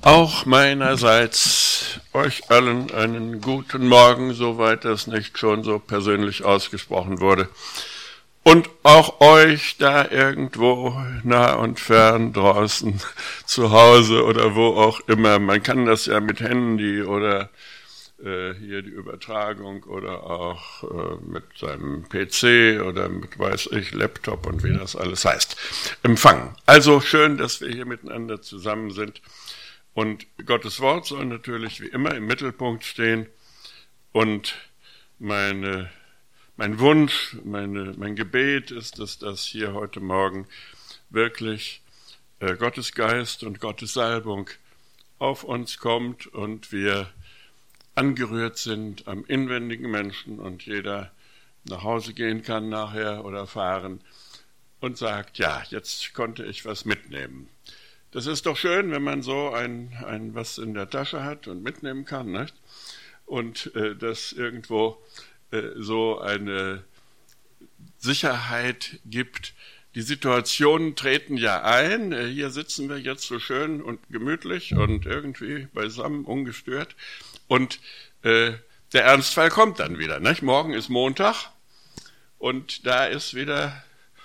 Auch meinerseits euch allen einen guten Morgen, soweit das nicht schon so persönlich ausgesprochen wurde. Und auch euch da irgendwo nah und fern draußen zu Hause oder wo auch immer. Man kann das ja mit Handy oder hier die Übertragung oder auch mit seinem PC oder mit, weiß ich, Laptop und wie das alles heißt, empfangen. Also schön, dass wir hier miteinander zusammen sind. Und Gottes Wort soll natürlich wie immer im Mittelpunkt stehen. Und mein Wunsch, mein Gebet ist, dass das hier heute Morgen wirklich Gottes Geist und Gottes Salbung auf uns kommt und wir angerührt sind am inwendigen Menschen und jeder nach Hause gehen kann nachher oder fahren und sagt, ja, jetzt konnte ich was mitnehmen. Das ist doch schön, wenn man so ein was in der Tasche hat und mitnehmen kann, nicht? Und das irgendwo so eine Sicherheit gibt. Die Situationen treten ja ein. Hier sitzen wir jetzt so schön und gemütlich und irgendwie beisammen, ungestört. Und der Ernstfall kommt dann wieder, nicht? Morgen ist Montag und da ist wieder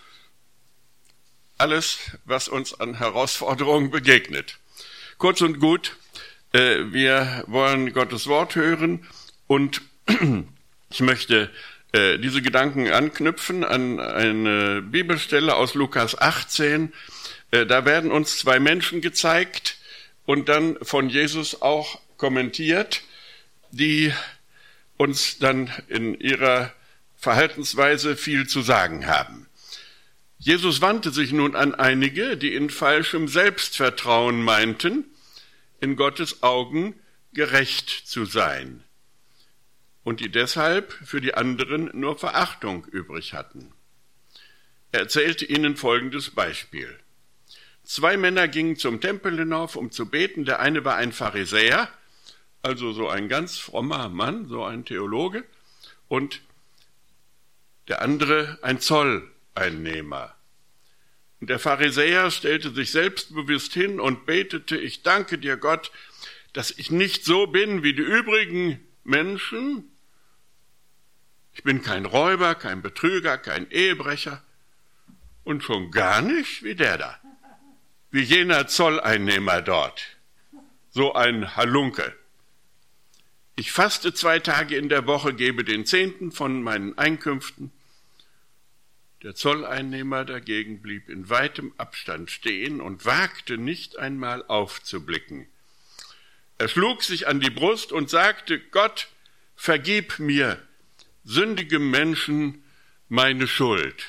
alles, was uns an Herausforderungen begegnet. Kurz und gut, wir wollen Gottes Wort hören und ich möchte diese Gedanken anknüpfen an eine Bibelstelle aus Lukas 18. Da werden uns zwei Menschen gezeigt und dann von Jesus auch kommentiert, die uns dann in ihrer Verhaltensweise viel zu sagen haben. Jesus wandte sich nun an einige, die in falschem Selbstvertrauen meinten, in Gottes Augen gerecht zu sein und die deshalb für die anderen nur Verachtung übrig hatten. Er erzählte ihnen folgendes Beispiel. 2 Männer gingen zum Tempel hinauf, um zu beten. Der eine war ein Pharisäer, also so ein ganz frommer Mann, so ein Theologe, und der andere ein Zolleinnehmer. Und der Pharisäer stellte sich selbstbewusst hin und betete, ich danke dir Gott, dass ich nicht so bin wie die übrigen Menschen. Ich bin kein Räuber, kein Betrüger, kein Ehebrecher und schon gar nicht wie der da, wie jener Zolleinnehmer dort, so ein Halunke. Ich faste 2 Tage in der Woche, gebe den 10. von meinen Einkünften. Der Zolleinnehmer dagegen blieb in weitem Abstand stehen und wagte nicht einmal aufzublicken. Er schlug sich an die Brust und sagte, Gott, vergib mir, sündigem Menschen, meine Schuld.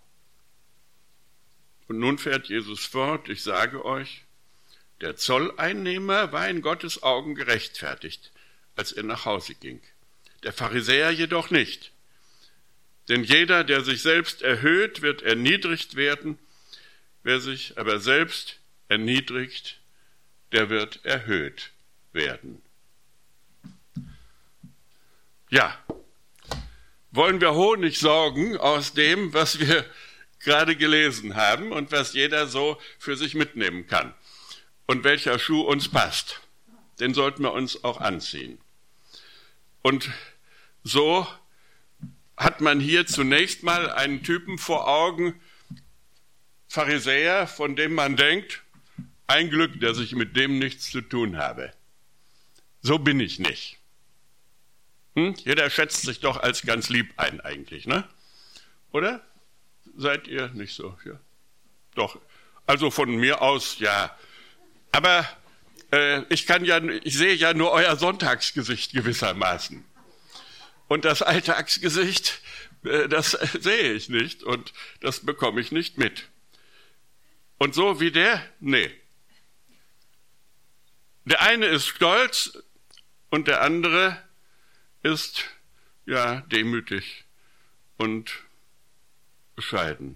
Und nun fährt Jesus fort, ich sage euch, der Zolleinnehmer war in Gottes Augen gerechtfertigt, als er nach Hause ging. Der Pharisäer jedoch nicht. Denn jeder, der sich selbst erhöht, wird erniedrigt werden. Wer sich aber selbst erniedrigt, der wird erhöht werden. Ja, wollen wir Honig saugen aus dem, was wir gerade gelesen haben und was jeder so für sich mitnehmen kann und welcher Schuh uns passt. Den sollten wir uns auch anziehen. Und so hat man hier zunächst mal einen Typen vor Augen, Pharisäer, von dem man denkt, ein Glück, dass ich mit dem nichts zu tun habe. So bin ich nicht. Jeder schätzt sich doch als ganz lieb ein eigentlich, ne? Oder? Seid ihr nicht so? Ja. Doch, also von mir aus, ja. Aber ich sehe ja nur euer Sonntagsgesicht gewissermaßen. Und das Alltagsgesicht, das sehe ich nicht und das bekomme ich nicht mit. Und so wie der? Nee. Der eine ist stolz und der andere ist, ja, demütig und bescheiden.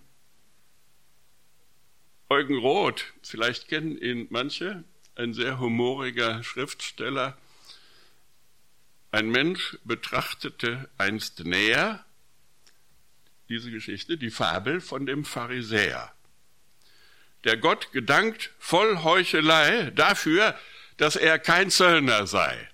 Eugen Roth, vielleicht kennen ihn manche, ein sehr humoriger Schriftsteller. Ein Mensch betrachtete einst näher diese Geschichte, die Fabel von dem Pharisäer, der Gott gedankt voll Heuchelei dafür, dass er kein Zöllner sei.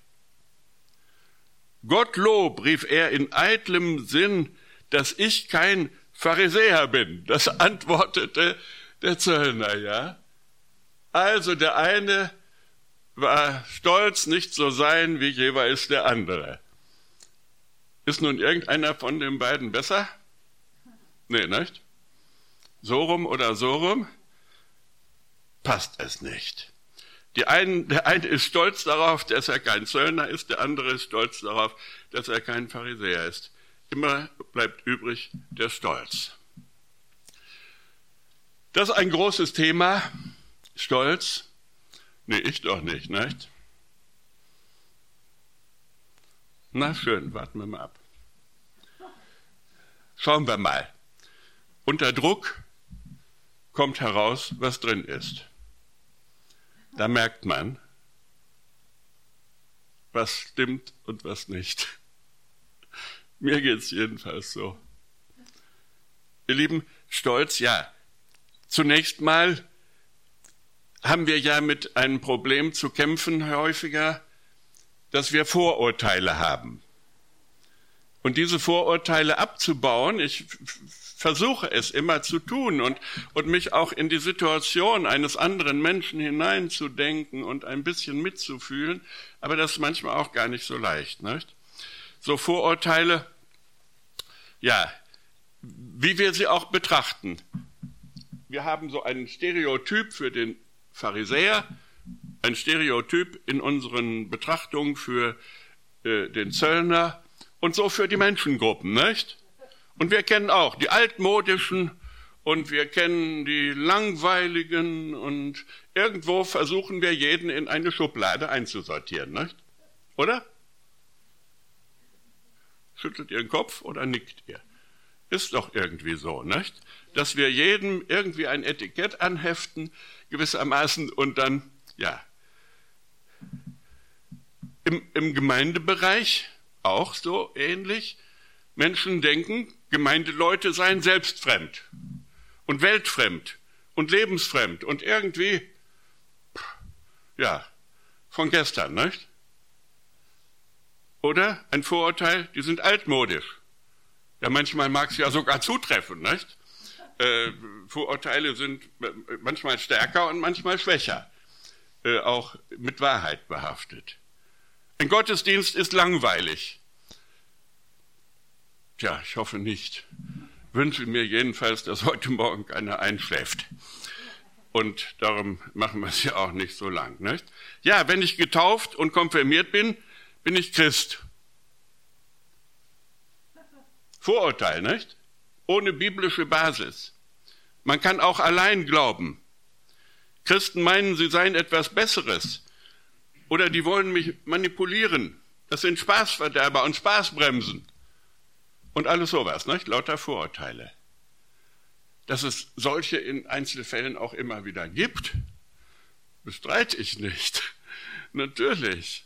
Gottlob, rief er in eitlem Sinn, dass ich kein Pharisäer bin. Das antwortete der Zöllner, ja. Also der eine war stolz, nicht so sein wie jeweils der andere. Ist nun irgendeiner von den beiden besser? Nee, nicht? So rum oder so rum? Passt es nicht. Der eine ist stolz darauf, dass er kein Zöllner ist, der andere ist stolz darauf, dass er kein Pharisäer ist. Immer bleibt übrig der Stolz. Das ist ein großes Thema, Stolz. Nee, ich doch nicht, nicht? Na schön, warten wir mal ab. Schauen wir mal. Unter Druck kommt heraus, was drin ist. Da merkt man, was stimmt und was nicht. Mir geht es jedenfalls so. Ihr Lieben, Stolz, ja. Zunächst mal haben wir ja mit einem Problem zu kämpfen häufiger, dass wir Vorurteile haben. Und diese Vorurteile abzubauen, ich versuche es immer zu tun und mich auch in die Situation eines anderen Menschen hineinzudenken und ein bisschen mitzufühlen, aber das ist manchmal auch gar nicht so leicht, nicht? So Vorurteile, ja, wie wir sie auch betrachten. Wir haben so einen Stereotyp für den Pharisäer, ein Stereotyp in unseren Betrachtungen für den Zöllner und so für die Menschengruppen, nicht? Und wir kennen auch die altmodischen und wir kennen die langweiligen und irgendwo versuchen wir jeden in eine Schublade einzusortieren, nicht? Oder? Schüttelt ihr den Kopf oder nickt ihr? Ist doch irgendwie so, nicht? Dass wir jedem irgendwie ein Etikett anheften, gewissermaßen, und dann, ja. Im Gemeindebereich auch so ähnlich. Menschen denken, Gemeindeleute seien selbstfremd und weltfremd und lebensfremd und irgendwie, ja, von gestern, nicht? Oder ein Vorurteil, die sind altmodisch. Ja, manchmal mag es ja sogar zutreffen, nicht? Vorurteile sind manchmal stärker und manchmal schwächer, auch mit Wahrheit behaftet. Ein Gottesdienst ist langweilig. Tja, ich hoffe nicht. Wünsche mir jedenfalls, dass heute Morgen keiner einschläft. Und darum machen wir es ja auch nicht so lang, nicht? Ja, wenn ich getauft und konfirmiert bin, bin ich Christ. Vorurteil, nicht? Ohne biblische Basis. Man kann auch allein glauben. Christen meinen, sie seien etwas Besseres. Oder die wollen mich manipulieren. Das sind Spaßverderber und Spaßbremsen. Und alles sowas, nicht? Lauter Vorurteile. Dass es solche in Einzelfällen auch immer wieder gibt, bestreite ich nicht. Natürlich.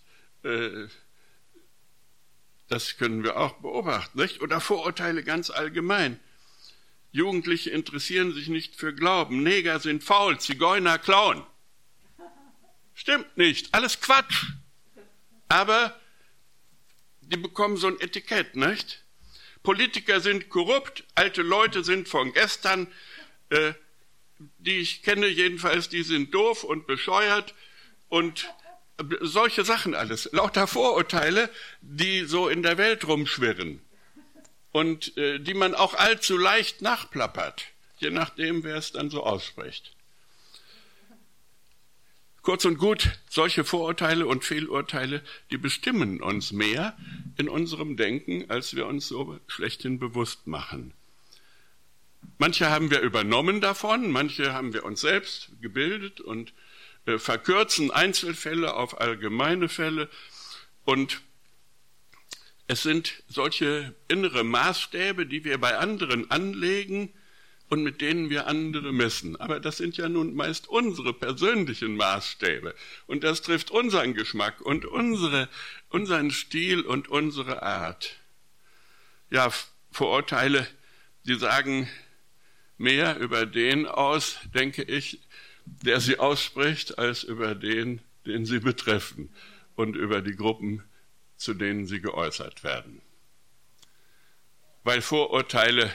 Das können wir auch beobachten, nicht? Oder Vorurteile ganz allgemein. Jugendliche interessieren sich nicht für Glauben. Neger sind faul, Zigeuner klauen. Stimmt nicht, alles Quatsch. Aber die bekommen so ein Etikett, nicht? Politiker sind korrupt, alte Leute sind von gestern, die ich kenne jedenfalls, die sind doof und bescheuert und solche Sachen alles. Lauter Vorurteile, die so in der Welt rumschwirren und die man auch allzu leicht nachplappert, je nachdem, wer es dann so ausspricht. Kurz und gut, solche Vorurteile und Fehlurteile, die bestimmen uns mehr in unserem Denken, als wir uns so schlechthin bewusst machen. Manche haben wir übernommen davon, manche haben wir uns selbst gebildet und verkürzen Einzelfälle auf allgemeine Fälle. Und es sind solche innere Maßstäbe, die wir bei anderen anlegen und mit denen wir andere messen. Aber das sind ja nun meist unsere persönlichen Maßstäbe. Und das trifft unseren Geschmack und unseren Stil und unsere Art. Ja, Vorurteile, die sagen mehr über den aus, denke ich, der sie ausspricht, als über den, den sie betreffen und über die Gruppen, zu denen sie geäußert werden. Weil Vorurteile,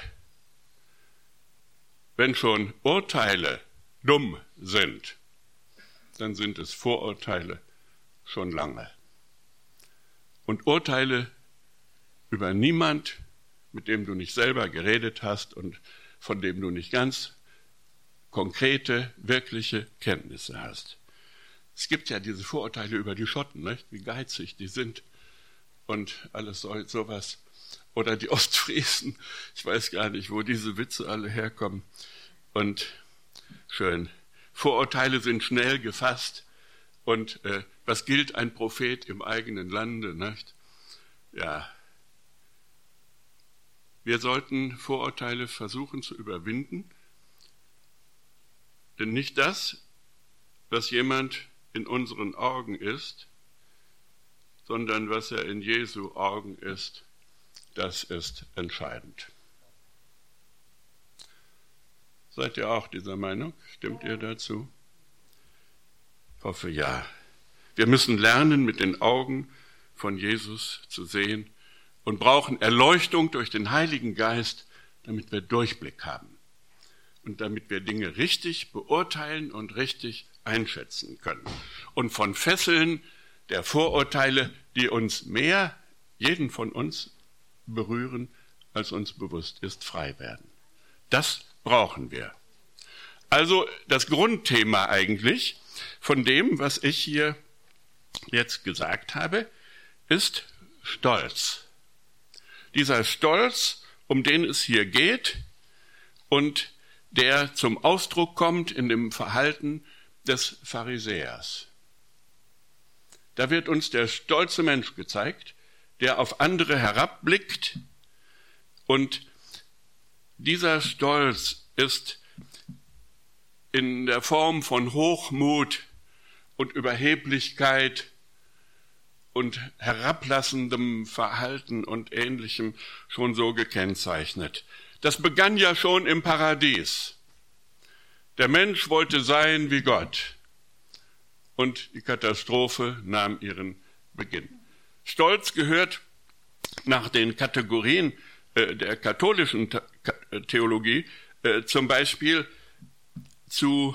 wenn schon Urteile dumm sind, dann sind es Vorurteile schon lange. Und Urteile über niemand, mit dem du nicht selber geredet hast und von dem du nicht ganz konkrete, wirkliche Kenntnisse hast. Es gibt ja diese Vorurteile über die Schotten, nicht? Wie geizig die sind und alles sowas. Oder die Ostfriesen, ich weiß gar nicht, wo diese Witze alle herkommen. Und schön, Vorurteile sind schnell gefasst. Und was gilt ein Prophet im eigenen Lande, nicht? Ja, wir sollten Vorurteile versuchen zu überwinden. Denn nicht das, was jemand in unseren Augen ist, sondern was er in Jesu Augen ist, das ist entscheidend. Seid ihr auch dieser Meinung? Stimmt ihr dazu? Ich hoffe, ja. Wir müssen lernen, mit den Augen von Jesus zu sehen und brauchen Erleuchtung durch den Heiligen Geist, damit wir Durchblick haben und damit wir Dinge richtig beurteilen und richtig einschätzen können. Und von Fesseln der Vorurteile, die uns mehr, jeden von uns, berühren, als uns bewusst ist, frei werden. Das brauchen wir. Also das Grundthema eigentlich von dem, was ich hier jetzt gesagt habe, ist Stolz. Dieser Stolz, um den es hier geht und der zum Ausdruck kommt in dem Verhalten des Pharisäers. Da wird uns der stolze Mensch gezeigt, der auf andere herabblickt, und dieser Stolz ist in der Form von Hochmut und Überheblichkeit und herablassendem Verhalten und Ähnlichem schon so gekennzeichnet. Das begann ja schon im Paradies. Der Mensch wollte sein wie Gott. Und die Katastrophe nahm ihren Beginn. Stolz gehört nach den Kategorien der katholischen Theologie zum Beispiel zu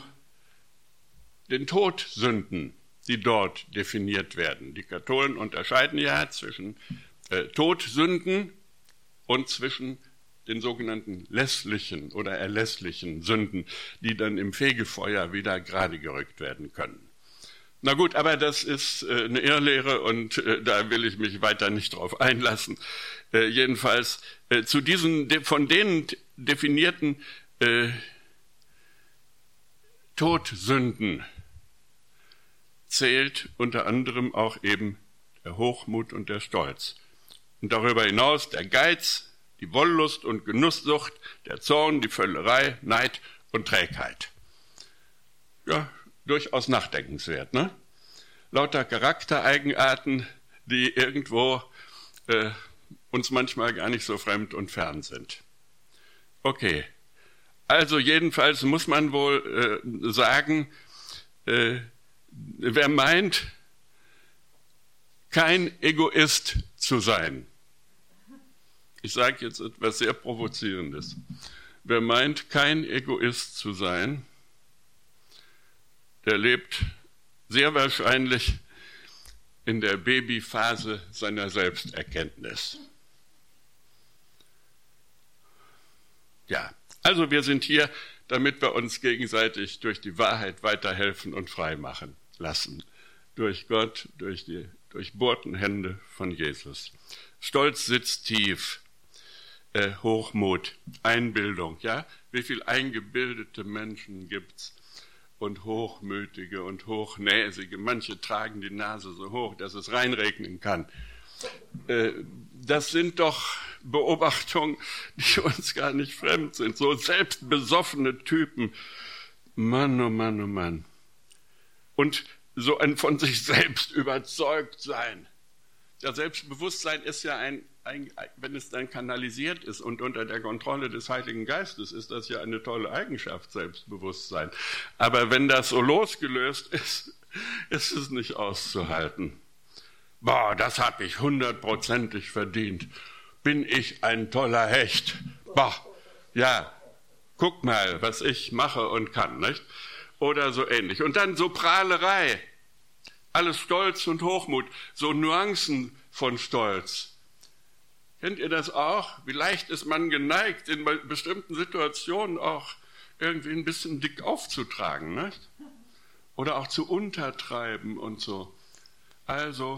den Todsünden, die dort definiert werden. Die Katholen unterscheiden ja zwischen Todsünden und zwischen den sogenannten lässlichen oder erlässlichen Sünden, die dann im Fegefeuer wieder gerade gerückt werden können. Na gut, aber das ist eine Irrlehre und da will ich mich weiter nicht drauf einlassen. Jedenfalls zu diesen von denen definierten Todsünden zählt unter anderem auch eben der Hochmut und der Stolz. Und darüber hinaus der Geiz, die Wollust und Genusssucht, der Zorn, die Völlerei, Neid und Trägheit. Ja, durchaus nachdenkenswert, ne? Lauter Charaktereigenarten, die irgendwo uns manchmal gar nicht so fremd und fern sind. Okay, also jedenfalls muss man wohl sagen, wer meint, kein Egoist zu sein, ich sage jetzt etwas sehr Provozierendes, wer meint, kein Egoist zu sein, der lebt sehr wahrscheinlich in der Babyphase seiner Selbsterkenntnis. Ja, also wir sind hier, damit wir uns gegenseitig durch die Wahrheit weiterhelfen und frei machen lassen. Durch Gott, durch die durchbohrten Hände von Jesus. Stolz sitzt tief, Hochmut, Einbildung. Ja? Wie viele eingebildete Menschen gibt's? Und hochmütige und hochnäsige. Manche tragen die Nase so hoch, dass es reinregnen kann. Das sind doch Beobachtungen, die uns gar nicht fremd sind. So selbstbesoffene Typen. Mann, oh Mann, oh Mann. Und so ein von sich selbst überzeugt sein. Das Selbstbewusstsein ist ja wenn es dann kanalisiert ist und unter der Kontrolle des Heiligen Geistes, ist das ja eine tolle Eigenschaft, Selbstbewusstsein. Aber wenn das so losgelöst ist ist es nicht auszuhalten. Boah, das habe ich 100%ig verdient. Bin ich ein toller Hecht. Boah, ja, guck mal, was ich mache und kann, nicht? Oder so ähnlich. Und dann so Prahlerei. Alles Stolz und Hochmut, so Nuancen von Stolz. Kennt ihr das auch? Wie leicht ist man geneigt, in bestimmten Situationen auch irgendwie ein bisschen dick aufzutragen, nicht? Oder auch zu untertreiben und so. Also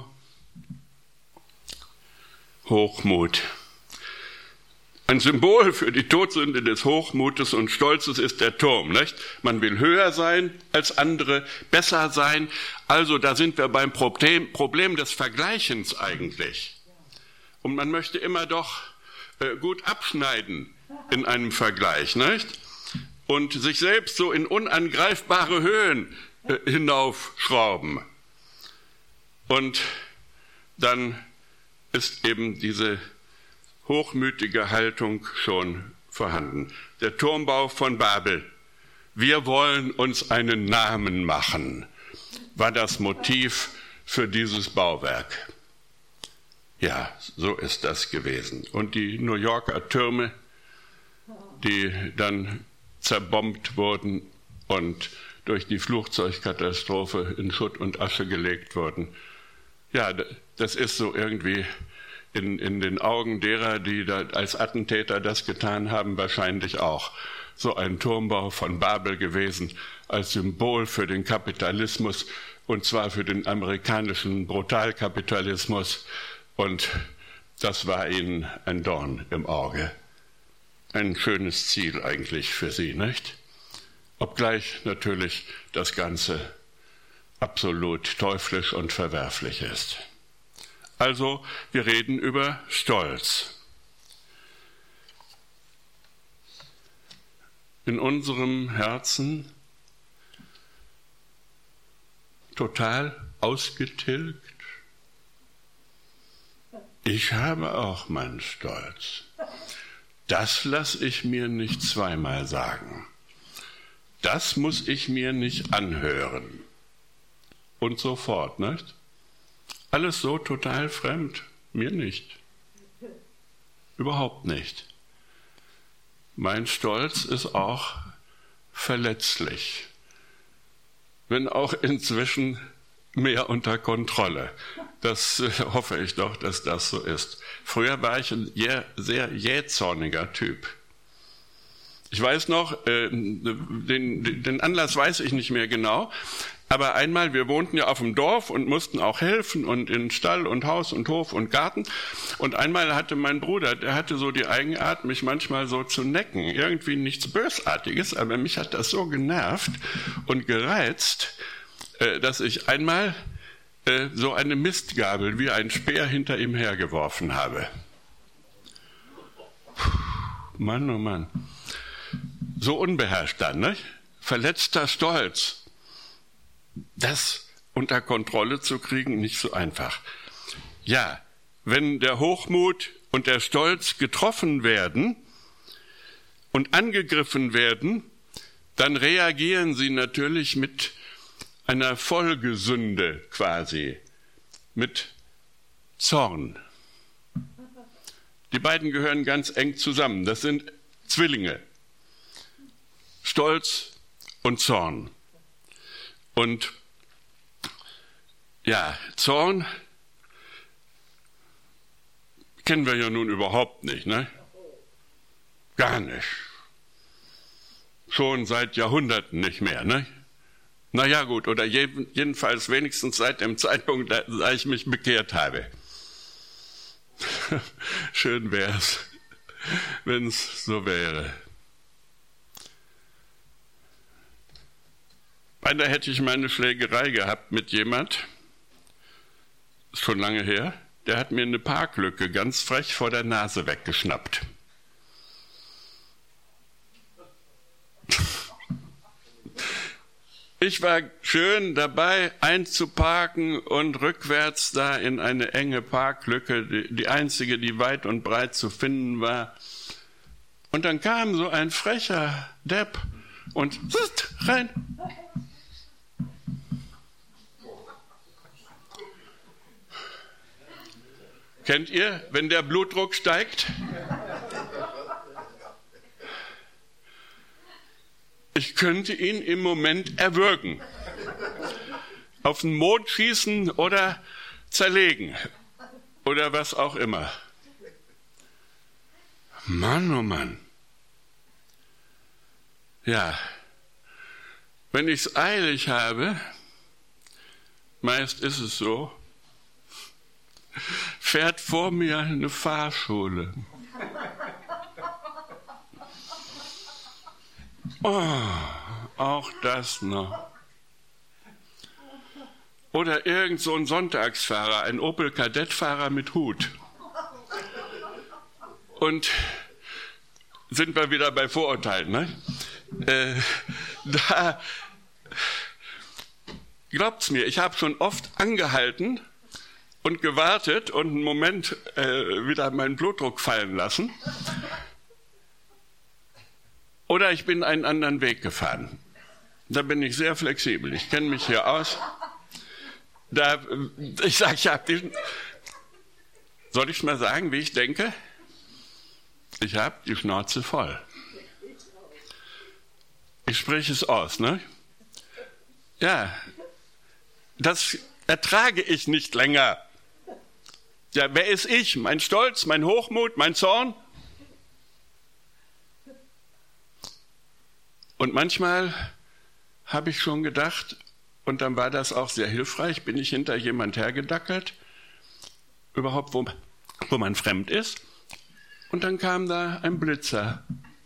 Hochmut. Ein Symbol für die Todsünde des Hochmutes und Stolzes ist der Turm, nicht? Man will höher sein als andere, besser sein. Also da sind wir beim Problem des Vergleichens eigentlich. Und man möchte immer doch gut abschneiden in einem Vergleich, nicht? Und sich selbst so in unangreifbare Höhen hinaufschrauben. Und dann ist eben diese hochmütige Haltung schon vorhanden. Der Turmbau von Babel. Wir wollen uns einen Namen machen, war das Motiv für dieses Bauwerk. Ja, so ist das gewesen. Und die New Yorker Türme, die dann zerbombt wurden und durch die Flugzeugkatastrophe in Schutt und Asche gelegt wurden. Ja, das ist so irgendwie in den Augen derer, die da als Attentäter das getan haben, wahrscheinlich auch so ein Turmbau von Babel gewesen, als Symbol für den Kapitalismus, und zwar für den amerikanischen Brutalkapitalismus. Und das war ihnen ein Dorn im Auge. Ein schönes Ziel eigentlich für sie, nicht? Obgleich natürlich das Ganze absolut teuflisch und verwerflich ist. Also, wir reden über Stolz. In unserem Herzen total ausgetilgt. Ich habe auch meinen Stolz. Das lasse ich mir nicht zweimal sagen. Das muss ich mir nicht anhören. Und so fort, nicht? Alles so total fremd. Mir nicht. Überhaupt nicht. Mein Stolz ist auch verletzlich. Wenn auch inzwischen mehr unter Kontrolle. Das hoffe ich doch, dass das so ist. Früher war ich ein sehr jähzorniger Typ. Ich weiß noch, den Anlass weiß ich nicht mehr genau, aber einmal, wir wohnten ja auf dem Dorf und mussten auch helfen und in Stall und Haus und Hof und Garten. Und einmal hatte mein Bruder, der hatte so die Eigenart, mich manchmal so zu necken. Irgendwie nichts Bösartiges, aber mich hat das so genervt und gereizt, dass ich einmal so eine Mistgabel wie ein Speer hinter ihm hergeworfen habe. Mann, oh Mann. So unbeherrscht dann, ne? Verletzter Stolz. Das unter Kontrolle zu kriegen, nicht so einfach. Ja, wenn der Hochmut und der Stolz getroffen werden und angegriffen werden, dann reagieren sie natürlich mit einer Folgesünde quasi, mit Zorn. Die beiden gehören ganz eng zusammen. Das sind Zwillinge. Stolz und Zorn. Und ja, Zorn kennen wir ja nun überhaupt nicht, ne? Gar nicht. Schon seit Jahrhunderten nicht mehr, ne? Na ja, gut, oder jedenfalls wenigstens seit dem Zeitpunkt, da ich mich bekehrt habe. Schön wär's, wenn's so wäre. Beinahe hätte ich meine Schlägerei gehabt mit jemand, ist schon lange her, der hat mir eine Parklücke ganz frech vor der Nase weggeschnappt. Ich war schön dabei, einzuparken und rückwärts da in eine enge Parklücke, die einzige, die weit und breit zu finden war. Und dann kam so ein frecher Depp und rein. Kennt ihr, wenn der Blutdruck steigt? Ich könnte ihn im Moment erwürgen, auf den Mond schießen oder zerlegen oder was auch immer. Mann, oh Mann. Ja, wenn ich es eilig habe, meist ist es so, fährt vor mir eine Fahrschule. Oh, auch das noch. Oder irgend so ein Sonntagsfahrer, ein Opel Kadettfahrer mit Hut. Und sind wir wieder bei Vorurteilen, ne? Da glaubt's mir, ich habe schon oft angehalten und gewartet und einen Moment wieder meinen Blutdruck fallen lassen. Oder ich bin einen anderen Weg gefahren. Da bin ich sehr flexibel. Ich kenne mich hier aus. Ich sage, ich habe diesen. Soll ich mal sagen, wie ich denke? Ich habe die Schnauze voll. Ich spreche es aus, ne? Ja, das ertrage ich nicht länger. Ja, wer ist ich? Mein Stolz, mein Hochmut, mein Zorn? Und manchmal habe ich schon gedacht, und dann war das auch sehr hilfreich, bin ich hinter jemand hergedackelt, überhaupt wo man fremd ist, und dann kam da ein Blitzer.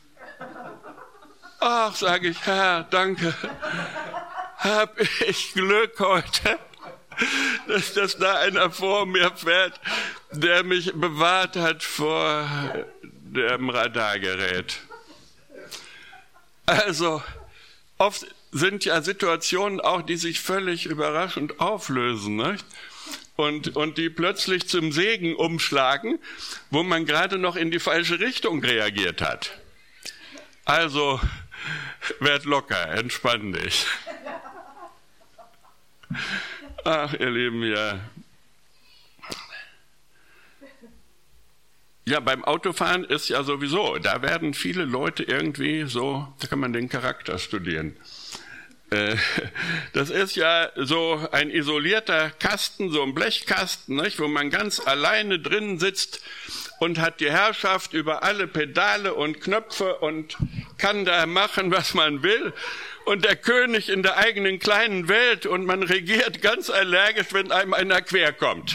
Ach, sage ich, Herr, danke, hab ich Glück heute, dass da einer vor mir fährt, der mich bewahrt hat vor dem Radargerät. Also, oft sind ja Situationen auch, die sich völlig überraschend auflösen, nicht? Und die plötzlich zum Segen umschlagen, wo man gerade noch in die falsche Richtung reagiert hat. Also, werd locker, entspann dich. Ach, ihr Lieben, ja. Ja, beim Autofahren ist ja sowieso, da werden viele Leute irgendwie so, da kann man den Charakter studieren. Das ist ja so ein isolierter Kasten, so ein Blechkasten, nicht, wo man ganz alleine drin sitzt und hat die Herrschaft über alle Pedale und Knöpfe und kann da machen, was man will. Und der König in der eigenen kleinen Welt und man regiert ganz allergisch, wenn einem einer querkommt.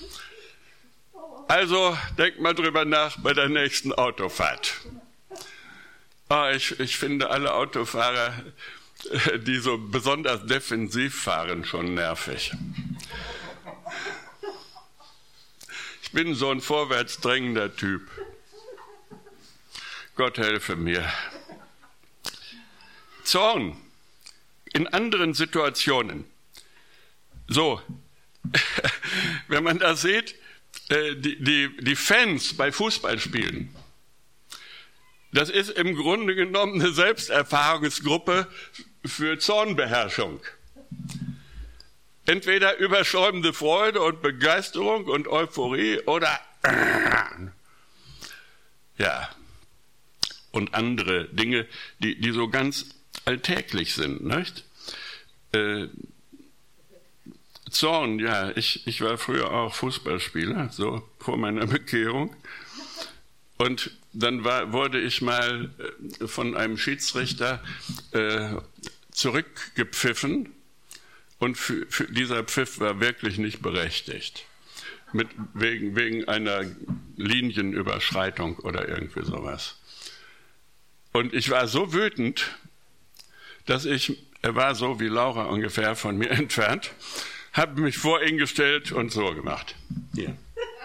Also denkt mal drüber nach bei der nächsten Autofahrt. Oh, ich finde alle Autofahrer, die so besonders defensiv fahren, schon nervig. Ich bin so ein vorwärtsdrängender Typ. Gott helfe mir. Zorn in anderen Situationen. So, wenn man das sieht, die Fans bei Fußballspielen, das ist im Grunde genommen eine Selbsterfahrungsgruppe für Zornbeherrschung. Entweder überschäumende Freude und Begeisterung und Euphorie oder ja, und andere Dinge, die so ganz alltäglich sind, nicht? Zorn, ja, ich war früher auch Fußballspieler, so vor meiner Bekehrung. Und dann wurde ich mal von einem Schiedsrichter zurückgepfiffen und für dieser Pfiff war wirklich nicht berechtigt. Wegen einer Linienüberschreitung oder irgendwie sowas. Und ich war so wütend, dass er war so wie Laura ungefähr von mir entfernt, habe mich vor ihn gestellt und so gemacht. Hier.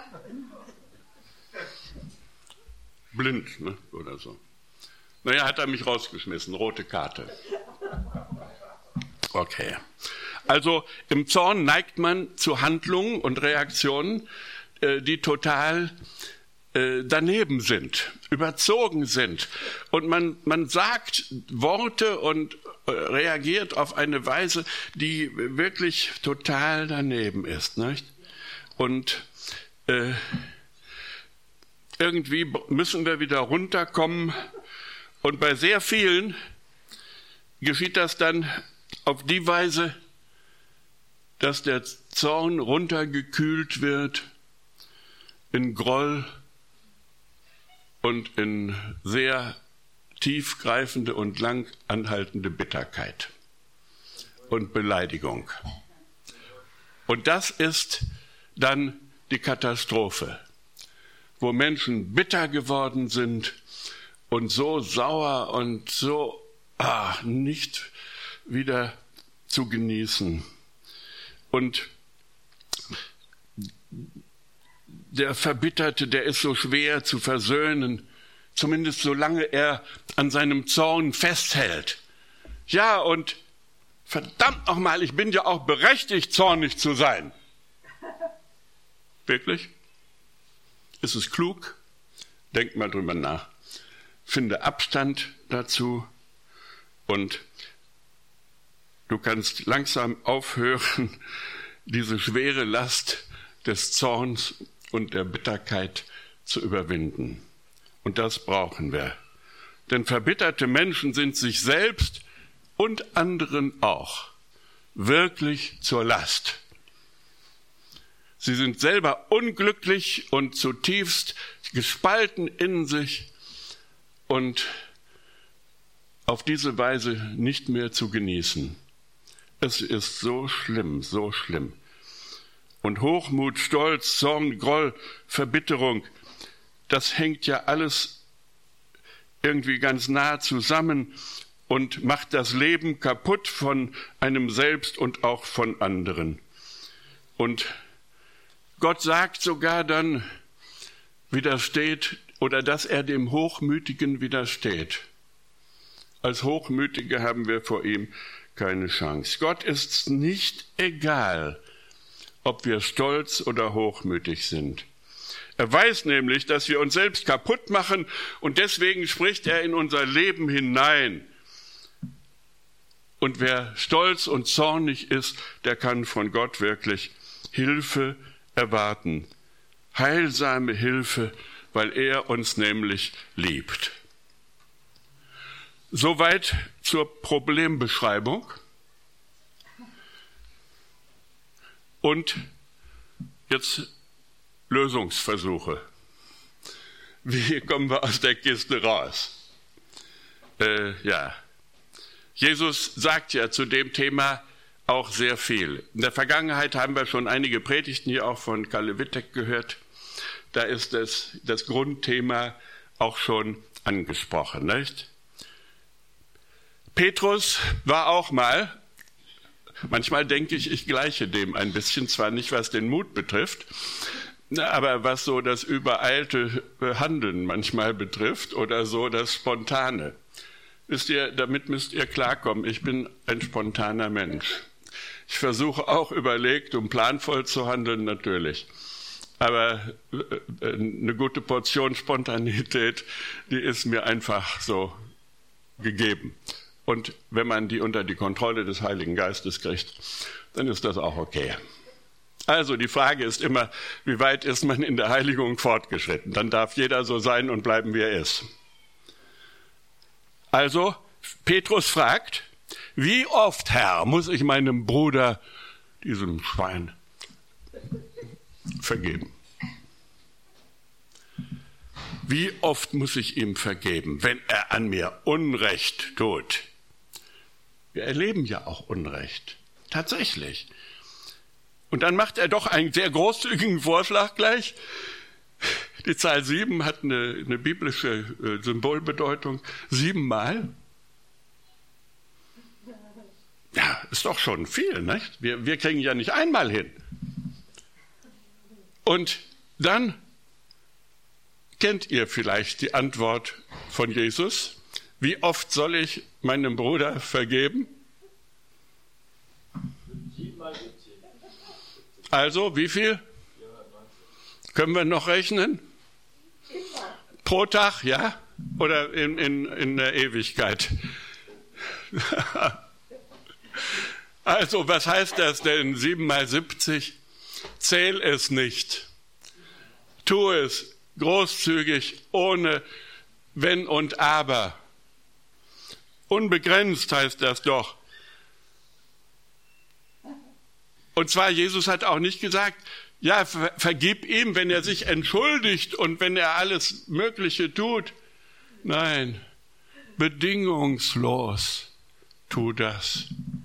Blind, ne? Oder so. Naja, hat er mich rausgeschmissen, rote Karte. Okay. Also im Zorn neigt man zu Handlungen und Reaktionen, die total daneben sind, überzogen sind. Und man sagt Worte und reagiert auf eine Weise, die wirklich total daneben ist, nicht? Und irgendwie müssen wir wieder runterkommen. Und bei sehr vielen geschieht das dann auf die Weise, dass der Zorn runtergekühlt wird in Groll und in sehr tiefgreifende und lang anhaltende Bitterkeit und Beleidigung. Und das ist dann die Katastrophe, wo Menschen bitter geworden sind und so sauer und so nicht wieder zu genießen. Und der Verbitterte, der ist so schwer zu versöhnen, zumindest solange er an seinem Zorn festhält. Ja, und verdammt nochmal, ich bin ja auch berechtigt, zornig zu sein. Wirklich? Ist es klug? Denk mal drüber nach. Finde Abstand dazu und du kannst langsam aufhören, diese schwere Last des Zorns und der Bitterkeit zu überwinden. Und das brauchen wir. Denn verbitterte Menschen sind sich selbst und anderen auch wirklich zur Last. Sie sind selber unglücklich und zutiefst gespalten in sich und auf diese Weise nicht mehr zu genießen. Es ist so schlimm, so schlimm. Und Hochmut, Stolz, Zorn, Groll, Verbitterung, das hängt ja alles irgendwie ganz nah zusammen und macht das Leben kaputt von einem selbst und auch von anderen. Und Gott sagt sogar dann, widersteht oder dass er dem Hochmütigen widersteht. Als Hochmütige haben wir vor ihm keine Chance. Gott ist nicht egal, ob wir stolz oder hochmütig sind. Er weiß nämlich, dass wir uns selbst kaputt machen und deswegen spricht er in unser Leben hinein. Und wer stolz und zornig ist, der kann von Gott wirklich Hilfe erwarten. Heilsame Hilfe, weil er uns nämlich liebt. Soweit zur Problembeschreibung. Und jetzt Lösungsversuche. Wie kommen wir aus der Kiste raus? Jesus sagt ja zu dem Thema auch sehr viel. In der Vergangenheit haben wir schon einige Predigten hier auch von Kalle Wittek gehört. Da ist das Grundthema auch schon angesprochen, nicht? Petrus war auch mal, manchmal denke ich gleiche dem ein bisschen, zwar nicht was den Mut betrifft, aber was so das übereilte Handeln manchmal betrifft oder so das Spontane. Wisst ihr, damit müsst ihr klarkommen, ich bin ein spontaner Mensch. Ich versuche auch überlegt und planvoll zu handeln, natürlich. Aber eine gute Portion Spontanität, die ist mir einfach so gegeben. Und wenn man die unter die Kontrolle des Heiligen Geistes kriegt, dann ist das auch okay. Also die Frage ist immer, wie weit ist man in der Heiligung fortgeschritten? Dann darf jeder so sein und bleiben, wie er ist. Also Petrus fragt, wie oft, Herr, muss ich meinem Bruder, diesem Schwein, vergeben? Wie oft muss ich ihm vergeben, wenn er an mir Unrecht tut? Wir erleben ja auch Unrecht, tatsächlich. Und dann macht er doch einen sehr großzügigen Vorschlag gleich. Die Zahl 7 hat eine biblische Symbolbedeutung. 7-mal. Ja, ist doch schon viel, nicht? Wir kriegen ja nicht einmal hin. Und dann kennt ihr vielleicht die Antwort von Jesus. Wie oft soll ich meinem Bruder vergeben? 7-mal-70. Also, wie viel? Können wir noch rechnen? Pro Tag, ja? Oder in der Ewigkeit? Also, was heißt das denn? 7-mal-70? Zähl es nicht. Tu es großzügig, ohne Wenn und Aber. Unbegrenzt heißt das doch. Und zwar, Jesus hat auch nicht gesagt, ja, vergib ihm, wenn er sich entschuldigt und wenn er alles Mögliche tut. Nein, bedingungslos tu das.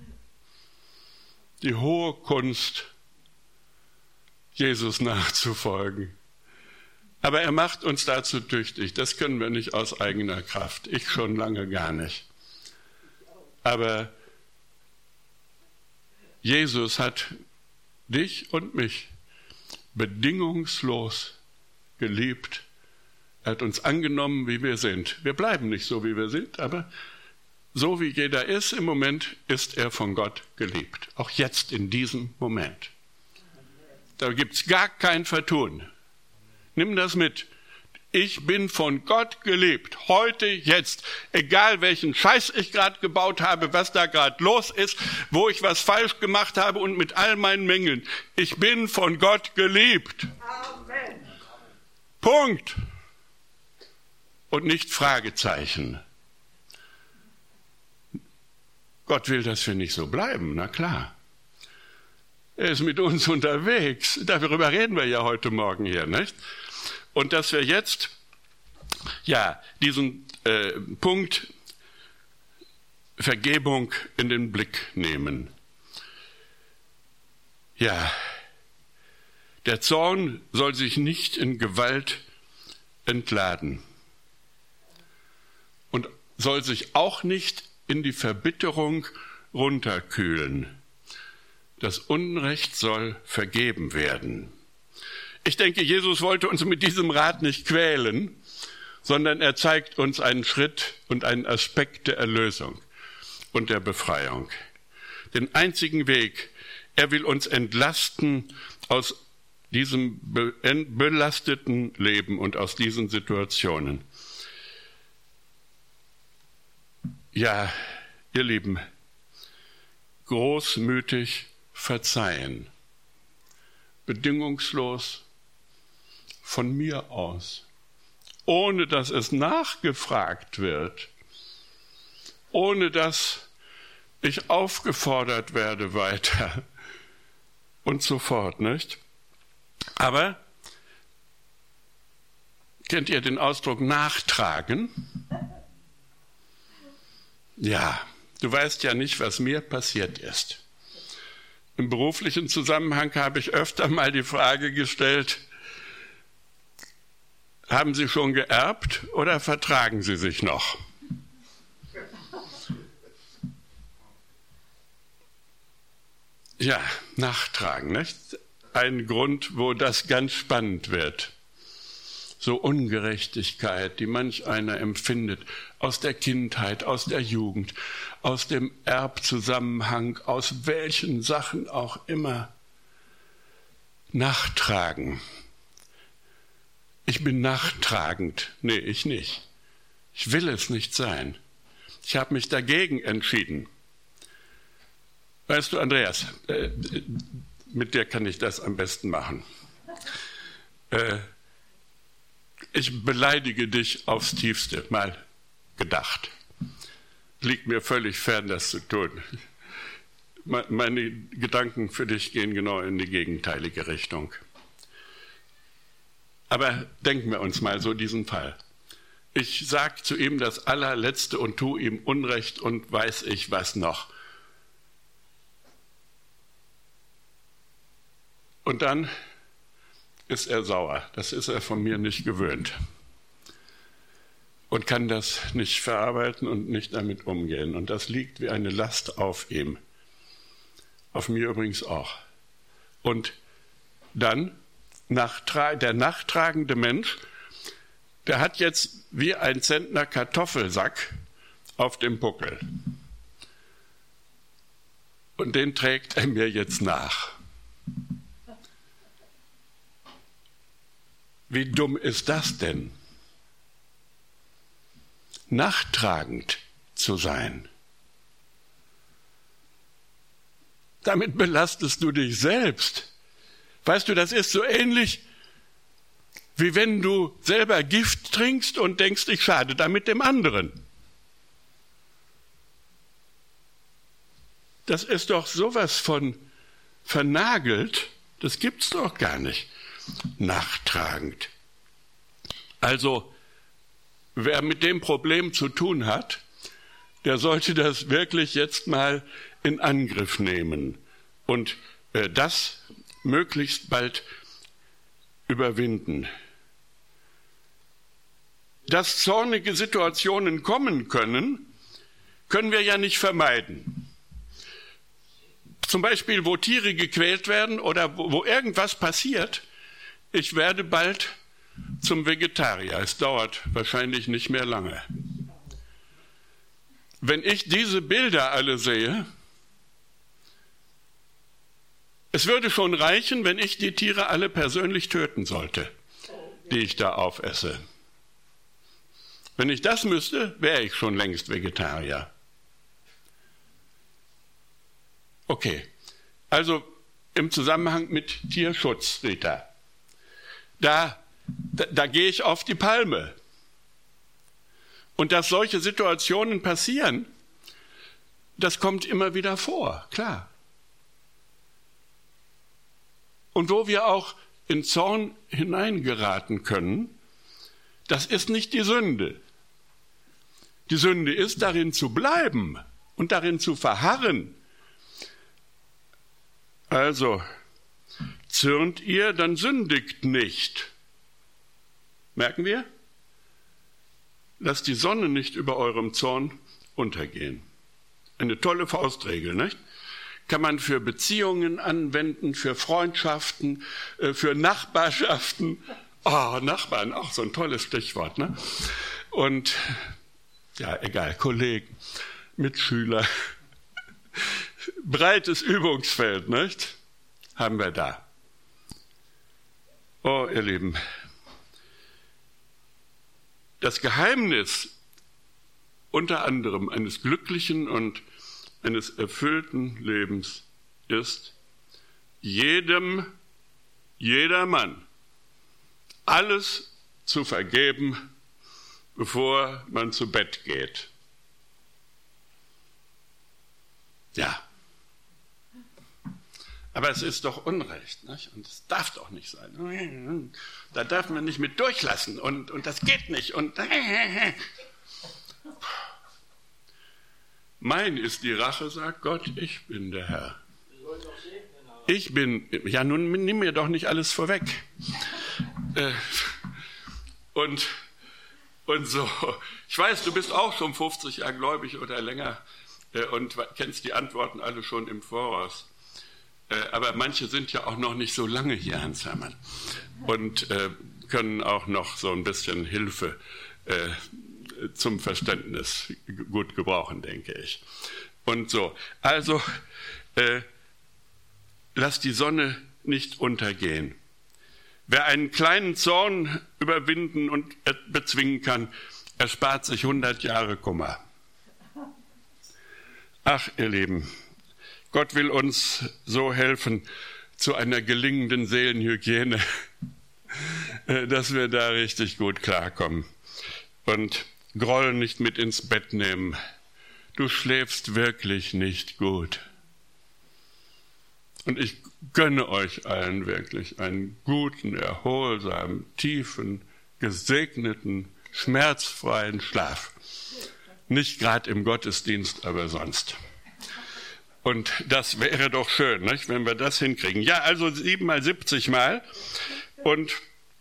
Die hohe Kunst, Jesus nachzufolgen. Aber er macht uns dazu tüchtig. Das können wir nicht aus eigener Kraft. Ich schon lange gar nicht. Aber Jesus hat dich und mich bedingungslos geliebt. Er hat uns angenommen, wie wir sind. Wir bleiben nicht so, wie wir sind, aber so wie jeder ist im Moment, ist er von Gott geliebt. Auch jetzt in diesem Moment. Da gibt es gar kein Vertun. Nimm das mit. Ich bin von Gott geliebt. Heute, jetzt. Egal welchen Scheiß ich gerade gebaut habe, was da gerade los ist, wo ich was falsch gemacht habe und mit all meinen Mängeln. Ich bin von Gott geliebt. Amen. Punkt. Und nicht Fragezeichen. Gott will, dass wir nicht so bleiben, na klar. Er ist mit uns unterwegs. Darüber reden wir ja heute Morgen hier, nicht? Und dass wir jetzt diesen Punkt Vergebung in den Blick nehmen. Ja, der Zorn soll sich nicht in Gewalt entladen und soll sich auch nicht in die Verbitterung runterkühlen. Das Unrecht soll vergeben werden. Ich denke, Jesus wollte uns mit diesem Rat nicht quälen, sondern er zeigt uns einen Schritt und einen Aspekt der Erlösung und der Befreiung. Den einzigen Weg, er will uns entlasten aus diesem belasteten Leben und aus diesen Situationen. Ja, ihr Lieben, großmütig verzeihen, bedingungslos, von mir aus, ohne dass es nachgefragt wird, ohne dass ich aufgefordert werde weiter und so fort, nicht? Aber kennt ihr den Ausdruck nachtragen? Ja, du weißt ja nicht, was mir passiert ist. Im beruflichen Zusammenhang habe ich öfter mal die Frage gestellt, haben Sie schon geerbt oder vertragen Sie sich noch? Ja, nachtragen, nicht? Ein Grund, wo das ganz spannend wird. So Ungerechtigkeit, die manch einer empfindet, aus der Kindheit, aus der Jugend, aus dem Erbzusammenhang, aus welchen Sachen auch immer. Nachtragen. Ich bin nachtragend. Nee, ich nicht. Ich will es nicht sein. Ich habe mich dagegen entschieden. Weißt du, Andreas, mit dir kann ich das am besten machen. Ich beleidige dich aufs Tiefste, mal gedacht. Liegt mir völlig fern, das zu tun. Meine Gedanken für dich gehen genau in die gegenteilige Richtung. Aber denken wir uns mal so diesen Fall. Ich sage zu ihm das Allerletzte und tue ihm Unrecht und weiß ich was noch. Und dann ist er sauer. Das ist er von mir nicht gewöhnt. Und kann das nicht verarbeiten und nicht damit umgehen. Und das liegt wie eine Last auf ihm. Auf mir übrigens auch. Und dann, der nachtragende Mensch, der hat jetzt wie ein Zentner Kartoffelsack auf dem Buckel. Und den trägt er mir jetzt nach. Wie dumm ist das denn? Nachtragend zu sein. Damit belastest du dich selbst. Weißt du, das ist so ähnlich wie wenn du selber Gift trinkst und denkst, ich schade damit dem anderen. Das ist doch sowas von vernagelt, das gibt's doch gar nicht. Nachtragend. Also, wer mit dem Problem zu tun hat, der sollte das wirklich jetzt mal in Angriff nehmen und das möglichst bald überwinden. Dass zornige Situationen kommen können, können wir ja nicht vermeiden. Zum Beispiel, wo Tiere gequält werden oder wo irgendwas passiert. Ich werde bald zum Vegetarier. Es dauert wahrscheinlich nicht mehr lange. Wenn ich diese Bilder alle sehe, es würde schon reichen, wenn ich die Tiere alle persönlich töten sollte, die ich da aufesse. Wenn ich das müsste, wäre ich schon längst Vegetarier. Okay, also im Zusammenhang mit Tierschutz, Rita, da gehe ich auf die Palme. Und dass solche Situationen passieren, das kommt immer wieder vor, klar. Und wo wir auch in Zorn hineingeraten können, das ist nicht die Sünde. Die Sünde ist, darin zu bleiben und darin zu verharren. Also, zürnt ihr, dann sündigt nicht. Merken wir? Lasst die Sonne nicht über eurem Zorn untergehen. Eine tolle Faustregel, nicht? Kann man für Beziehungen anwenden, für Freundschaften, für Nachbarschaften. Oh, Nachbarn, auch so ein tolles Stichwort, ne? Und, ja, egal, Kollegen, Mitschüler. Breites Übungsfeld, nicht? Haben wir da. Oh, ihr Lieben. Das Geheimnis unter anderem eines glücklichen und eines erfüllten Lebens ist, jedermann alles zu vergeben, bevor man zu Bett geht. Ja. Aber es ist doch Unrecht, nicht? Und es darf doch nicht sein. Da darf man nicht mit durchlassen und das geht nicht. Und mein ist die Rache, sagt Gott, ich bin der Herr. Ich bin, ja nun nimm mir doch nicht alles vorweg. Und so, ich weiß, du bist auch schon 50 Jahre gläubig oder länger und kennst die Antworten alle schon im Voraus. Aber manche sind ja auch noch nicht so lange hier, Hans Hermann, und können auch noch so ein bisschen Hilfe zum Verständnis gut gebrauchen, denke ich. Und so, also lass die Sonne nicht untergehen. Wer einen kleinen Zorn überwinden und bezwingen kann, erspart sich 100 Jahre Kummer. Ach, ihr Lieben, Gott will uns so helfen zu einer gelingenden Seelenhygiene, dass wir da richtig gut klarkommen. Und Groll nicht mit ins Bett nehmen. Du schläfst wirklich nicht gut. Und ich gönne euch allen wirklich einen guten, erholsamen, tiefen, gesegneten, schmerzfreien Schlaf. Nicht gerade im Gottesdienst, aber sonst. Und das wäre doch schön, nicht, wenn wir das hinkriegen. Ja, also 7 mal 70 Mal. Und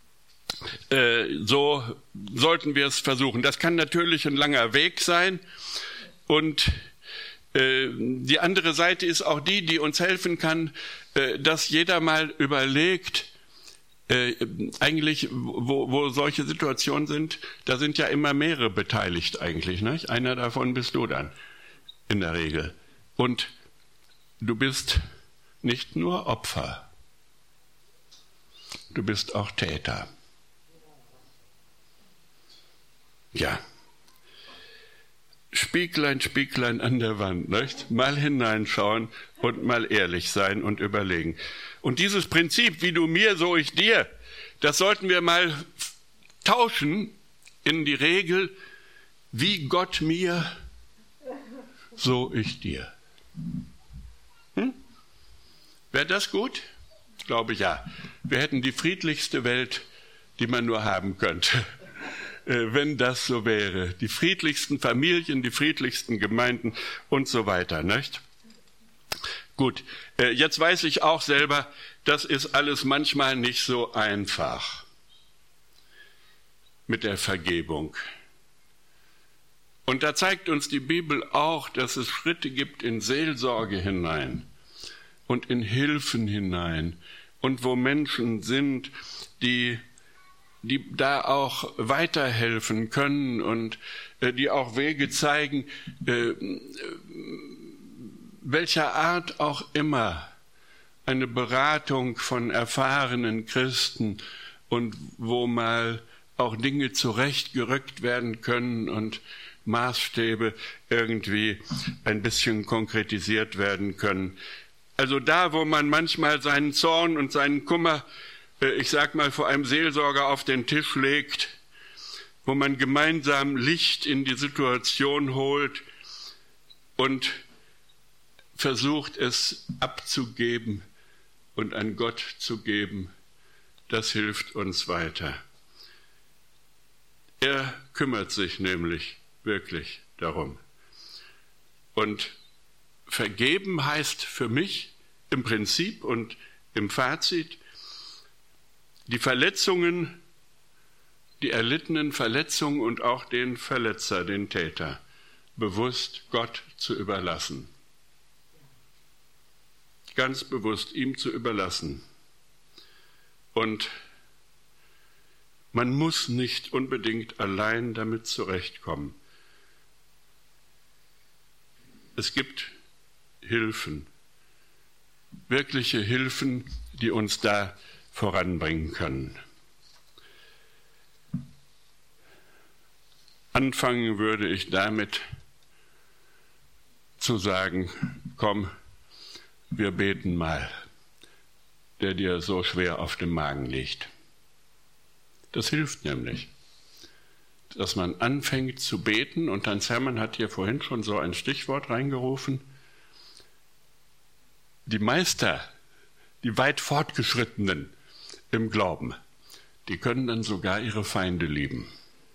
so sollten wir es versuchen. Das kann natürlich ein langer Weg sein. Und die andere Seite ist auch die uns helfen kann, dass jeder mal überlegt, eigentlich, wo solche Situationen sind, da sind ja immer mehrere beteiligt eigentlich. Nicht? Einer davon bist du dann in der Regel. Und du bist nicht nur Opfer, du bist auch Täter. Ja. Spieglein, Spieglein an der Wand, nicht? Mal hineinschauen und mal ehrlich sein und überlegen. Und dieses Prinzip, wie du mir, so ich dir, das sollten wir mal tauschen in die Regel, wie Gott mir, so ich dir. Wäre das gut? Glaube ich ja. Wir hätten die friedlichste Welt, die man nur haben könnte, wenn das so wäre. Die friedlichsten Familien, die friedlichsten Gemeinden und so weiter, nicht? Gut, jetzt weiß ich auch selber, das ist alles manchmal nicht so einfach mit der Vergebung. Und da zeigt uns die Bibel auch, dass es Schritte gibt in Seelsorge hinein und in Hilfen hinein und wo Menschen sind, die da auch weiterhelfen können und die auch Wege zeigen, welcher Art auch immer, eine Beratung von erfahrenen Christen und wo mal auch Dinge zurechtgerückt werden können und Maßstäbe irgendwie ein bisschen konkretisiert werden können. Also da, wo man manchmal seinen Zorn und seinen Kummer, ich sag mal, vor einem Seelsorger auf den Tisch legt, wo man gemeinsam Licht in die Situation holt und versucht, es abzugeben und an Gott zu geben, das hilft uns weiter. Er kümmert sich nämlich wirklich darum. Und vergeben heißt für mich im Prinzip und im Fazit, die Verletzungen, die erlittenen Verletzungen und auch den Verletzer, den Täter, bewusst Gott zu überlassen. Ganz bewusst ihm zu überlassen. Und man muss nicht unbedingt allein damit zurechtkommen. Es gibt Hilfen, wirkliche Hilfen, die uns da voranbringen können. Anfangen würde ich damit zu sagen, komm, wir beten mal, der dir so schwer auf dem Magen liegt. Das hilft nämlich, dass man anfängt zu beten, und Hans Hermann hat hier vorhin schon so ein Stichwort reingerufen. Die Meister, die weit Fortgeschrittenen im Glauben, die können dann sogar ihre Feinde lieben.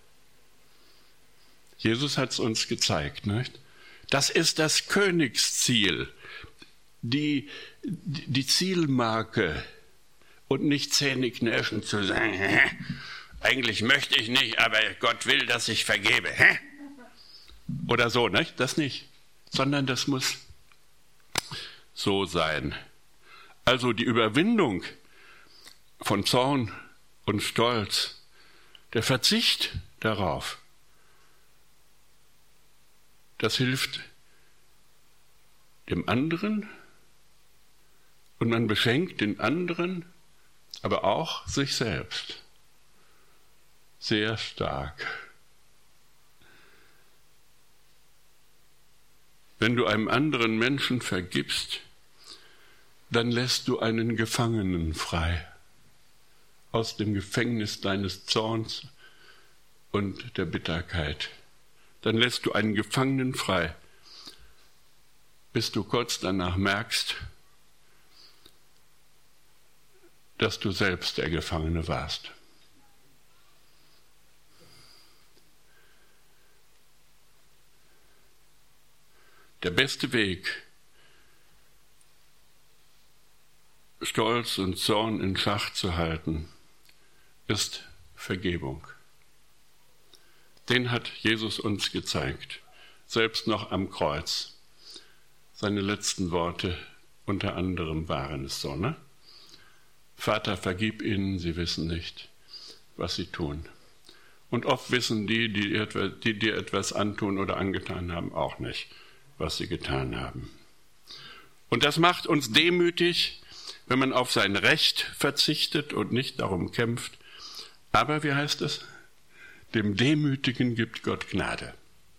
Jesus hat es uns gezeigt, nicht? Das ist das Königsziel, die Zielmarke, und nicht zähneknirschend zu sagen, eigentlich möchte ich nicht, aber Gott will, dass ich vergebe. Oder so, nicht? Das nicht. Sondern das muss so sein. Also die Überwindung von Zorn und Stolz, der Verzicht darauf, das hilft dem anderen und man beschenkt den anderen, aber auch sich selbst. Sehr stark. Wenn du einem anderen Menschen vergibst, dann lässt du einen Gefangenen frei aus dem Gefängnis deines Zorns und der Bitterkeit. Dann lässt du einen Gefangenen frei, bis du kurz danach merkst, dass du selbst der Gefangene warst. Der beste Weg, Stolz und Zorn in Schach zu halten, ist Vergebung. Den hat Jesus uns gezeigt, selbst noch am Kreuz. Seine letzten Worte unter anderem waren es so, ne? Vater, vergib ihnen, sie wissen nicht, was sie tun. Und oft wissen die dir etwas antun oder angetan haben, auch nicht, was sie getan haben. Und das macht uns demütig, wenn man auf sein Recht verzichtet und nicht darum kämpft. Aber, wie heißt es? Dem Demütigen gibt Gott Gnade.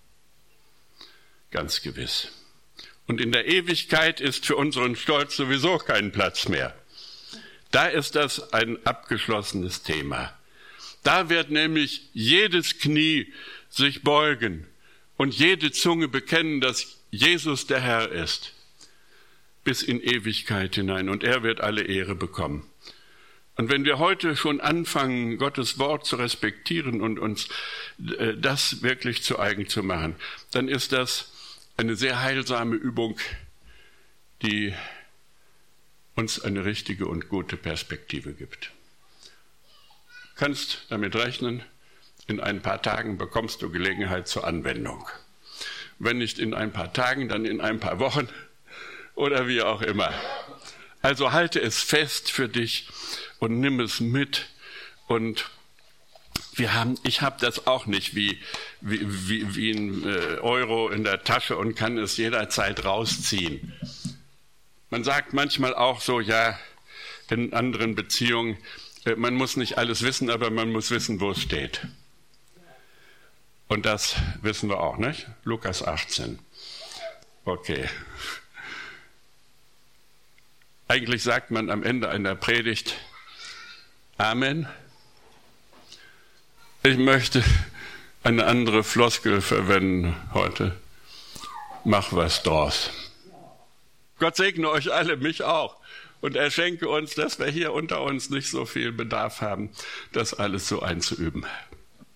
Ganz gewiss. Und in der Ewigkeit ist für unseren Stolz sowieso kein Platz mehr. Da ist das ein abgeschlossenes Thema. Da wird nämlich jedes Knie sich beugen und jede Zunge bekennen, dass Jesus der Herr ist, bis in Ewigkeit hinein. Und er wird alle Ehre bekommen. Und wenn wir heute schon anfangen, Gottes Wort zu respektieren und uns das wirklich zu eigen zu machen, dann ist das eine sehr heilsame Übung, die uns eine richtige und gute Perspektive gibt. Du kannst damit rechnen, in ein paar Tagen bekommst du Gelegenheit zur Anwendung. Wenn nicht in ein paar Tagen, dann in ein paar Wochen oder wie auch immer. Also halte es fest für dich und nimm es mit. Und ich habe das auch nicht wie ein Euro in der Tasche und kann es jederzeit rausziehen. Man sagt manchmal auch so, ja, in anderen Beziehungen, man muss nicht alles wissen, aber man muss wissen, wo es steht. Und das wissen wir auch, nicht? Lukas 18. Okay. Eigentlich sagt man am Ende einer Predigt Amen. Ich möchte eine andere Floskel verwenden heute. Mach was draus. Gott segne euch alle, mich auch. Und er schenke uns, dass wir hier unter uns nicht so viel Bedarf haben, das alles so einzuüben.